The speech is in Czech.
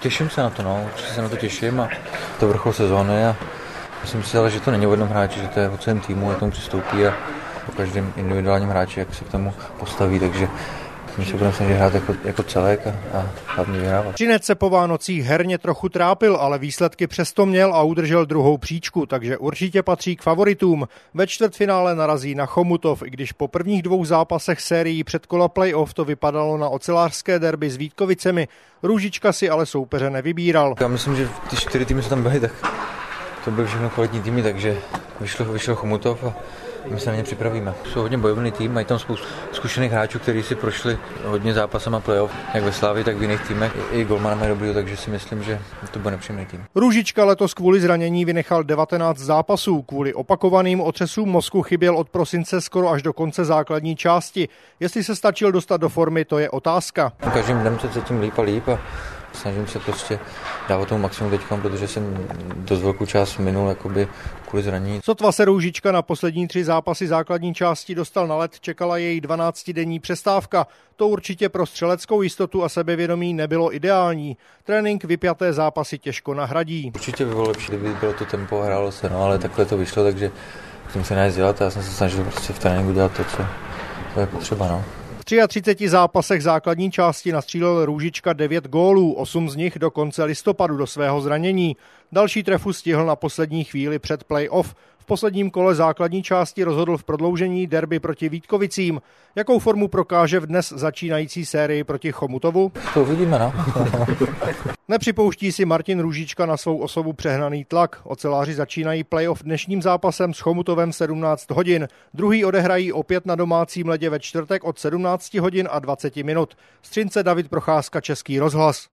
Těším se na to, určitě se na to těším a to vrchol sezóny a myslím si ale, že to není o jednom hráči, že to je o celém týmu, jak tomu přistoupí a o každém individuálním hráči, jak se k tomu postaví, takže my se budeme snažit hrát jako celek a hlavně vyhrávat. Třinec se po Vánocích herně trochu trápil, ale výsledky přesto měl a udržel druhou příčku, takže určitě patří k favoritům. Ve čtvrtfinále narazí na Chomutov, i když po prvních 2 zápasech sérií předkola playoff to vypadalo na ocelářské derby s Vítkovicemi. Růžička si ale soupeře nevybíral. Já myslím, že ty 4 týmy, co tam byly, tak to byly všechno kvalitní týmy, takže vyšlo Chomutov a my se na ně připravíme. Jsou hodně bojovný tým, mají tam spoustu zkušených hráčů, kteří si prošli hodně zápasama playoff, jak ve Slávii, tak v jiných týmech. I golmana mají dobrý, takže si myslím, že to bude nepříjemný tým. Růžička letos kvůli zranění vynechal 19 zápasů. Kvůli opakovaným otřesům mozku chyběl od prosince skoro až do konce základní části. Jestli se stačil dostat do formy, to je otázka. Každým dnem se cítím líp a snažím se prostě dávat tomu maximum teďkom, protože jsem dost velkou část minul jakoby kvůli zranění. Sotva se Růžička na poslední 3 zápasy základní části dostal na led, čekala jej 12denní přestávka. To určitě pro střeleckou jistotu a sebevědomí nebylo ideální. Trénink vypjaté zápasy těžko nahradí. Určitě by bylo lepší, kdyby bylo to tempo a hrálo se, ale takhle to vyšlo, takže tím se nejde dělat a já jsem se snažil prostě v tréninku dělat to, co je potřeba. V 33 zápasech základní části nastřílel Růžička 9 gólů, 8 z nich do konce listopadu do svého zranění. Další trefu stihl na poslední chvíli před play-off. V posledním kole základní části rozhodl v prodloužení derby proti Vítkovicím. Jakou formu prokáže v dnes začínající sérii proti Chomutovu? To uvidíme, Nepřipouští si Martin Růžička na svou osobu přehnaný tlak. Oceláři začínají play-off dnešním zápasem s Chomutovem 17 hodin. Druhý odehrají opět na domácím ledě ve čtvrtek od 17 hodin a 20 minut. Z Třince David Procházka, Český rozhlas.